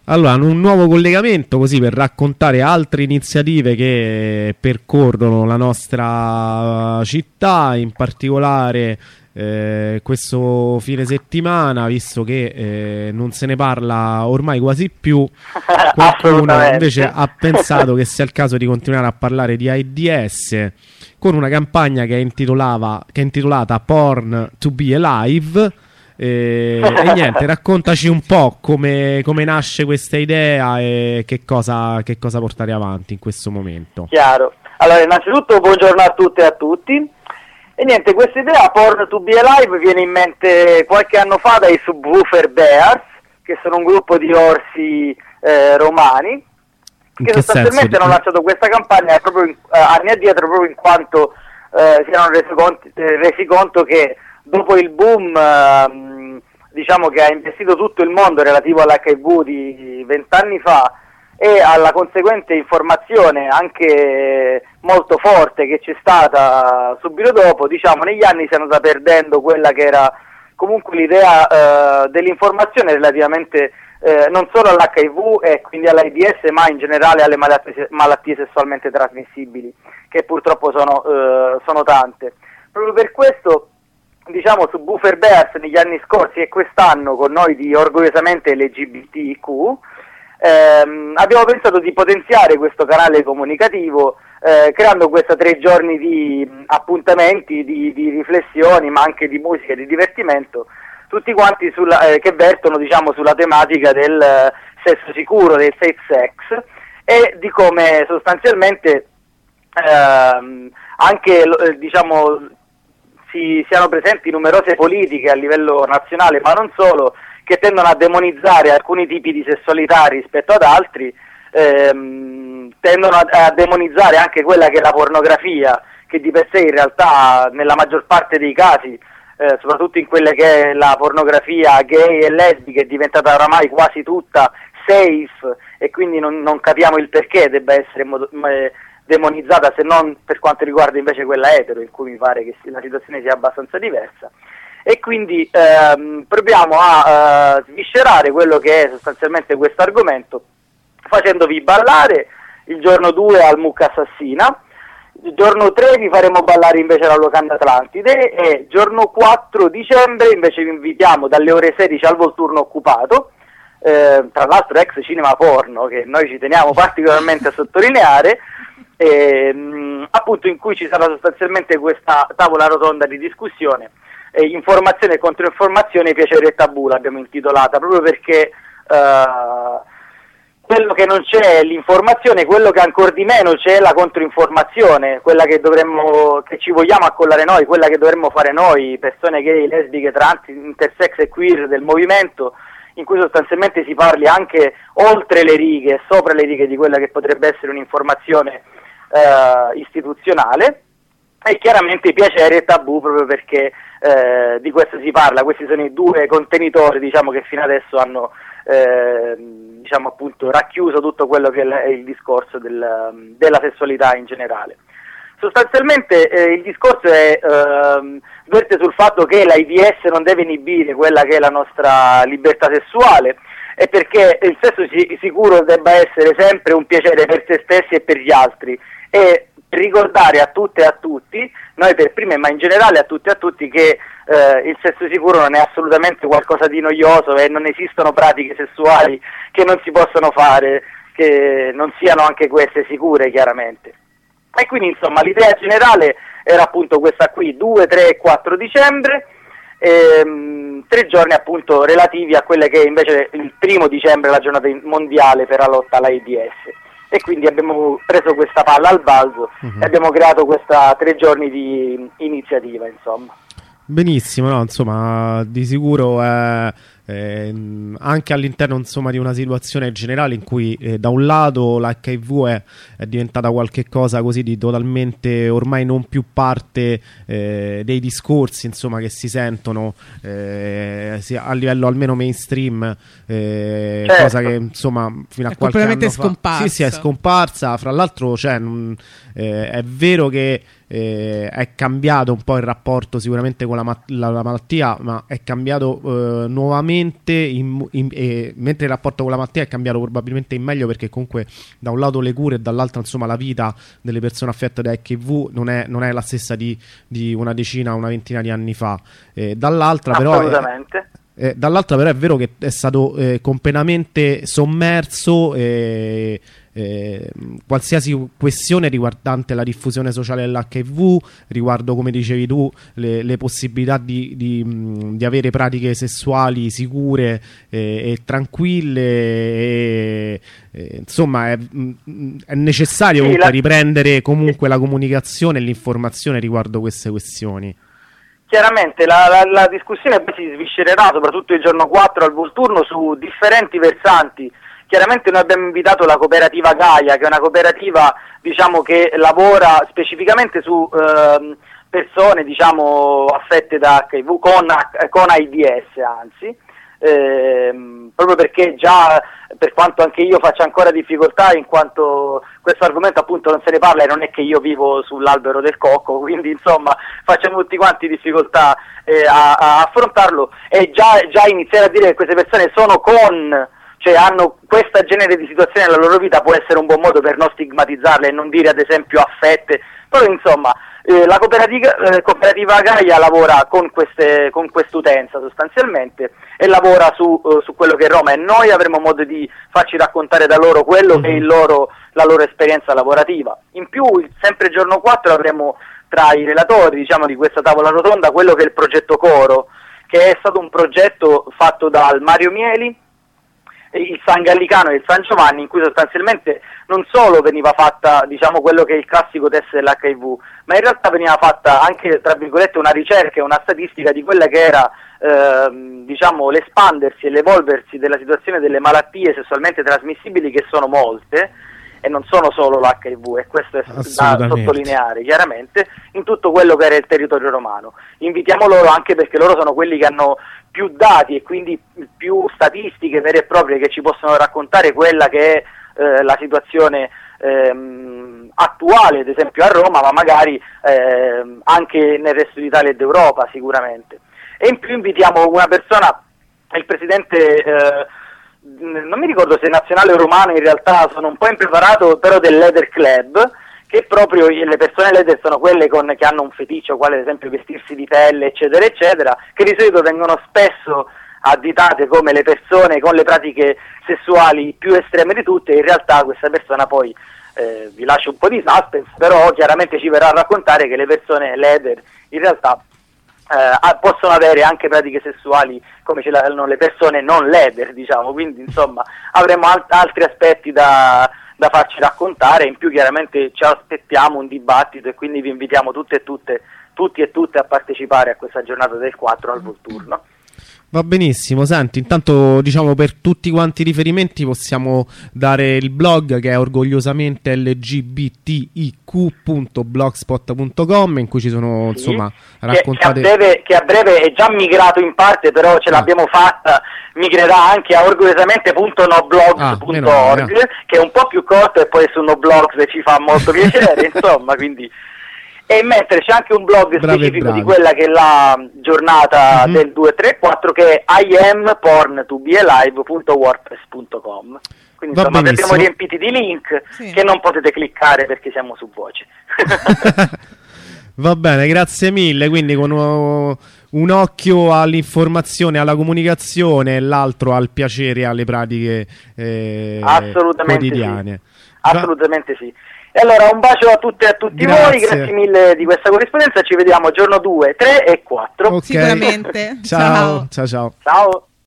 Allora, un nuovo collegamento così per raccontare altre iniziative che percorrono la nostra città, in particolare questo fine settimana, visto che non se ne parla ormai quasi più, qualcuno invece ha pensato che sia il caso di continuare a parlare di AIDS con una campagna che è intitolata Porn to be Alive. E niente, raccontaci un po' come nasce questa idea e che cosa portare avanti in questo momento. Chiaro. Allora, innanzitutto buongiorno a tutte e a tutti. E niente, questa idea Porn to be Alive viene in mente qualche anno fa dai Subwoofer Bears, che sono un gruppo di orsi romani, che sostanzialmente hanno lanciato questa campagna proprio anni addietro, proprio in quanto si erano resi conto che dopo il boom diciamo che ha investito tutto il mondo relativo all'HIV di 20 anni fa e alla conseguente informazione anche molto forte che c'è stata subito dopo, diciamo negli anni si è andata perdendo quella che era comunque l'idea dell'informazione relativamente non solo all'HIV e quindi all'AIDS, ma in generale alle malattie sessualmente trasmissibili, che purtroppo sono tante. Proprio per questo, diciamo, su Buffer Bears negli anni scorsi e quest'anno con noi di orgogliosamente LGBTQ abbiamo pensato di potenziare questo canale comunicativo creando questa 3 giorni di appuntamenti, di riflessioni, ma anche di musica e di divertimento, tutti quanti che vertono, diciamo, sulla tematica del sesso sicuro, del safe sex, e di come sostanzialmente anche diciamo siano presenti numerose politiche a livello nazionale, ma non solo, che tendono a demonizzare alcuni tipi di sessualità rispetto ad altri, tendono a demonizzare anche quella che è la pornografia, che di per sé in realtà nella maggior parte dei casi, soprattutto in quelle che è la pornografia gay e lesbica, è diventata oramai quasi tutta safe, e quindi non capiamo il perché debba essere demonizzata, se non per quanto riguarda invece quella etero, in cui mi pare che la situazione sia abbastanza diversa. E quindi proviamo a sviscerare quello che è sostanzialmente questo argomento, facendovi ballare il giorno 2 al Mucca Assassina, il giorno 3 vi faremo ballare invece alla Locanda Atlantide, e giorno 4 dicembre invece vi invitiamo dalle ore 16 al Volturno Occupato, tra l'altro ex cinema porno, che noi ci teniamo particolarmente a sottolineare, appunto in cui ci sarà sostanzialmente questa tavola rotonda di discussione, informazione e controinformazione, piacere e tabù l'abbiamo intitolata, proprio perché quello che non c'è è l'informazione, quello che ancor di meno c'è è la controinformazione, quella che ci vogliamo accollare noi, quella che dovremmo fare noi, persone gay, lesbiche, trans, intersex e queer del movimento, in cui sostanzialmente si parli anche oltre le righe, sopra le righe di quella che potrebbe essere un'informazione istituzionale, e chiaramente piacere e tabù, proprio perché di questo si parla. Questi sono i 2 contenitori, diciamo, che fino adesso hanno diciamo appunto racchiuso tutto quello che è il discorso della sessualità in generale. Sostanzialmente il discorso verte sul fatto che l'AIDS non deve inibire quella che è la nostra libertà sessuale, e perché il sesso sicuro debba essere sempre un piacere per se stessi e per gli altri, e ricordare a tutte e a tutti, noi per prime ma in generale a tutte e a tutti, che il sesso sicuro non è assolutamente qualcosa di noioso, e non esistono pratiche sessuali che non si possono fare, che non siano anche queste sicure, chiaramente. E quindi insomma l'idea generale era appunto questa qui, 2, 3 e 4 dicembre, 3 giorni appunto relativi a quelle che invece il 1° dicembre è la giornata mondiale per la lotta all'AIDS. E quindi abbiamo preso questa palla al balzo e abbiamo creato questa 3 giorni di iniziativa, insomma. Benissimo, no? Insomma, di sicuro anche all'interno, insomma, di una situazione generale in cui da un lato l'HIV è diventata qualche cosa così di totalmente ormai non più parte dei discorsi, insomma, che si sentono a livello almeno mainstream, certo. Cosa che insomma fino a qualche anno fa scomparsa. sì, è scomparsa. Fra l'altro, cioè, è vero che è cambiato un po' il rapporto sicuramente con la malattia, ma è cambiato nuovamente completamente mentre il rapporto con la malattia è cambiato probabilmente in meglio, perché comunque da un lato le cure e dall'altro insomma la vita delle persone affette da HIV non è la stessa di una decina, una ventina di anni fa. Dall'altra però è vero che è stato completamente sommerso qualsiasi questione riguardante la diffusione sociale dell'HIV, riguardo, come dicevi tu, le possibilità di avere pratiche sessuali sicure e tranquille, insomma è necessario comunque riprendere comunque la comunicazione e l'informazione riguardo queste questioni. Chiaramente la discussione poi si sviscererà soprattutto il giorno 4 al Volturno su differenti versanti. Chiaramente noi abbiamo invitato la cooperativa Gaia, che è una cooperativa, diciamo, che lavora specificamente su persone, diciamo, affette da HIV con AIDS, anzi, proprio perché già, per quanto anche io faccia ancora difficoltà, in quanto questo argomento appunto non se ne parla e non è che io vivo sull'albero del cocco, quindi insomma facciamo tutti quanti difficoltà a affrontarlo, e già iniziare a dire che queste persone cioè hanno questa genere di situazione nella loro vita può essere un buon modo per non stigmatizzarle e non dire ad esempio affette, però insomma la cooperativa Gaia lavora con quest'utenza sostanzialmente, e lavora su quello che è Roma, e noi avremo modo di farci raccontare da loro quello che è la loro esperienza lavorativa. In più, sempre il giorno 4 avremo tra i relatori, diciamo, di questa tavola rotonda quello che è il progetto Coro, che è stato un progetto fatto dal Mario Mieli, il San Gallicano e il San Giovanni, in cui sostanzialmente non solo veniva fatta, diciamo, quello che è il classico test dell'HIV, ma in realtà veniva fatta anche, tra virgolette, una ricerca e una statistica di quella che era diciamo, l'espandersi e l'evolversi della situazione delle malattie sessualmente trasmissibili, che sono molte e non sono solo l'HIV, e questo è da sottolineare chiaramente, in tutto quello che era il territorio romano. Invitiamo loro anche perché loro sono quelli che hanno più dati e quindi più statistiche vere e proprie, che ci possono raccontare quella che è la situazione attuale, ad esempio a Roma, ma magari anche nel resto d'Italia e d'Europa sicuramente. E in più invitiamo una persona, il presidente, non mi ricordo se nazionale o romano, in realtà sono un po' impreparato, però del Leather Club, che proprio le persone leather sono quelle che hanno un feticcio, quale ad esempio vestirsi di pelle, eccetera, eccetera, che di solito vengono spesso additate come le persone con le pratiche sessuali più estreme di tutte. In realtà questa persona poi, vi lascio un po' di suspense, però chiaramente ci verrà a raccontare che le persone leather in realtà possono avere anche pratiche sessuali come ce l'hanno le persone non leather, diciamo, quindi insomma avremo altri aspetti da farci raccontare. In più chiaramente ci aspettiamo un dibattito, e quindi vi invitiamo tutti e tutte a partecipare a questa giornata del 4 al Volturno. Va benissimo, senti, intanto diciamo per tutti quanti i riferimenti possiamo dare il blog, che è orgogliosamente lgbtiq.blogspot.com, in cui ci sono insomma raccontate che a breve è già migrato in parte, però ce l'abbiamo fatta, migrerà anche a orgogliosamente.noblogs.org, che è un po' più corto e poi su Noblogs ci fa molto piacere, insomma, quindi. E mentre c'è anche un blog specifico di quella che è la giornata del 2, 3, 4, che è iam.porn2bealive.wordpress.com. Quindi insomma vi abbiamo riempiti di link che non potete cliccare perché siamo su voce. Va bene, grazie mille. Quindi con un occhio all'informazione, alla comunicazione, e l'altro al piacere e alle pratiche quotidiane. Sì. Assolutamente sì. E allora un bacio a tutte e a tutti voi, grazie mille di questa corrispondenza, ci vediamo giorno 2, 3 e 4. Okay. Sicuramente. Ciao. Ciao. Ciao.